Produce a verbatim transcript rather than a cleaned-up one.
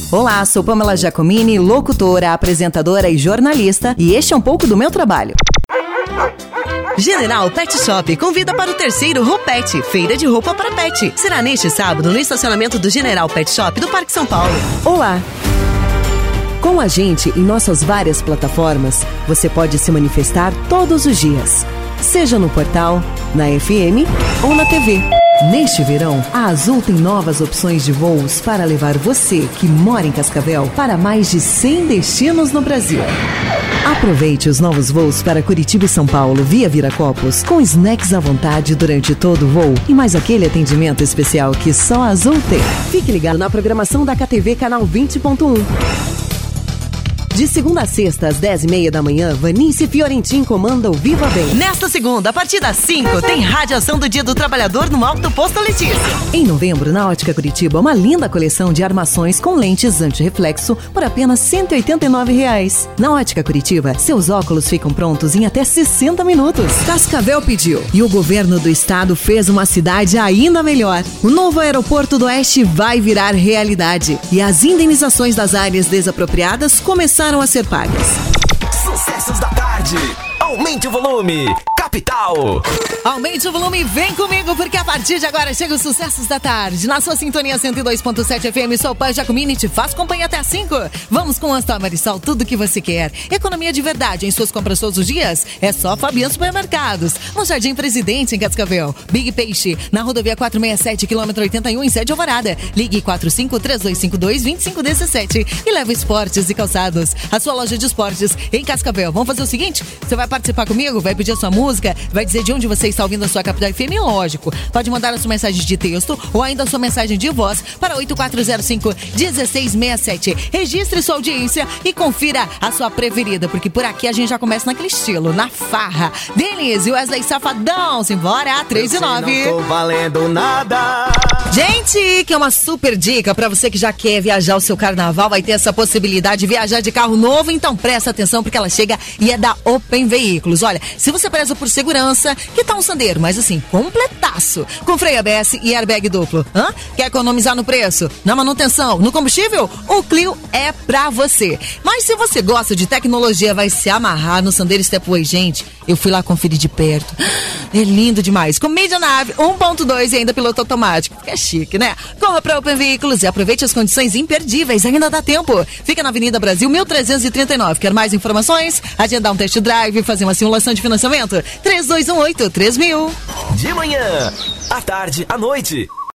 Olá, sou Pamela Giacomini, locutora, apresentadora e jornalista, e este é um pouco do meu trabalho. General Pet Shop convida para o terceiro Roupet, feira de roupa para pet. Será neste sábado no estacionamento do General Pet Shop do Parque São Paulo. Olá! Com a gente em nossas várias plataformas, você pode se manifestar todos os dias, seja no portal, na F M ou na T V. Neste verão, a Azul tem novas opções de voos para levar você, que mora em Cascavel, para mais de cem destinos no Brasil. Aproveite os novos voos para Curitiba e São Paulo via Viracopos, com snacks à vontade durante todo o voo e mais aquele atendimento especial que só a Azul tem. Fique ligado na programação da K T V Canal vinte ponto um. De segunda a sexta, às dez e meia da manhã, Vanice Fiorentin comanda o Viva Bem. Nesta segunda, a partir das cinco, tem radiação do Dia do Trabalhador no Alto Posto Letícia. Em novembro, na Ótica Curitiba, uma linda coleção de armações com lentes anti-reflexo por apenas cento e oitenta e nove reais. Na Ótica Curitiba, seus óculos ficam prontos em até sessenta minutos. Cascavel pediu e o governo do estado fez uma cidade ainda melhor. O novo aeroporto do Oeste vai virar realidade e as indenizações das áreas desapropriadas começaram a ser pagas. Sucessos da tarde. Aumente o volume. Capital. Aumente o volume e vem comigo, porque a partir de agora chega os Sucessos da Tarde. Na sua sintonia cento e dois ponto sete F M, sou o Pan Giacomini, te faz companhia até às cinco. Vamos com a Marisol, tudo que você quer. Economia de verdade em suas compras todos os dias? É só Fabiano Supermercados. No Jardim Presidente, em Cascavel. Big Peixe, na rodovia quatrocentos e sessenta e sete, quilômetro oitenta e um, em Sede Alvorada. Ligue quatro cinco três dois cinco dois, dois cinco um sete e leva esportes e calçados. A sua loja de esportes em Cascavel. Vamos fazer o seguinte? Você vai participar comigo, vai pedir a sua música, vai dizer de onde você está ouvindo a sua Capital F M, lógico. Pode mandar a sua mensagem de texto ou ainda a sua mensagem de voz para oito quatro zero cinco, um seis seis sete. Registre sua audiência e confira a sua preferida, porque por aqui a gente já começa naquele estilo, na farra. Denise e Wesley Safadão, simbora, três e nove. Não tô valendo nada. Gente, que é uma super dica para você que já quer viajar o seu carnaval, vai ter essa possibilidade de viajar de carro novo, então presta atenção porque ela chega e é da Open Veículos. Olha, se você preza por segurança, que tal um Sandero, mas assim, completaço, com freio A B S e airbag duplo. Hã? Quer economizar no preço, na manutenção, no combustível? O Clio é pra você. Mas se você gosta de tecnologia, vai se amarrar no Sandero Stepway. Gente, eu fui lá conferir de perto. É lindo demais. Com mídia nave um ponto dois e ainda piloto automático. Que é chique, né? Corra pra Open Veículos e aproveite as condições imperdíveis. Ainda dá tempo. Fica na Avenida Brasil mil trezentos e trinta e nove. Quer mais informações? Agendar um test drive, fazer uma simulação de financiamento? três dois um oito, três mil. De manhã, à tarde, à noite.